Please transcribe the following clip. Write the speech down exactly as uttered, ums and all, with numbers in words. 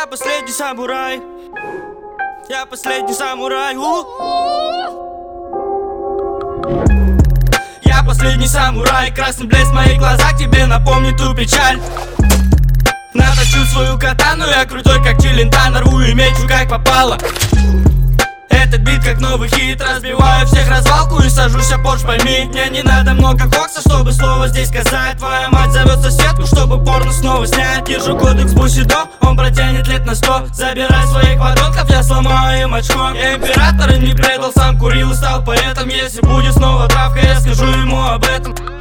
Я последний самурай. Я последний самурай. У. Я последний самурай. Красный блеск в моих глазах тебе напомнит ту печаль. Наточу свою катану, я крутой как Челентано. Рву и мечу как попало. Этот бит как новый хит. Разбиваю всех развалку и сажусь в Порш, пойми. Мне не надо много кокса, чтобы слово здесь сказать. Твоя мать зовет соседку, чтобы порно снова снять. Держу кодекс Бусидо, он протянет лет на сто. Забирай своих подонков, я сломаю им очко. Я императора не предал, сам курил и стал поэтом. Если будет снова травка, я скажу ему об этом.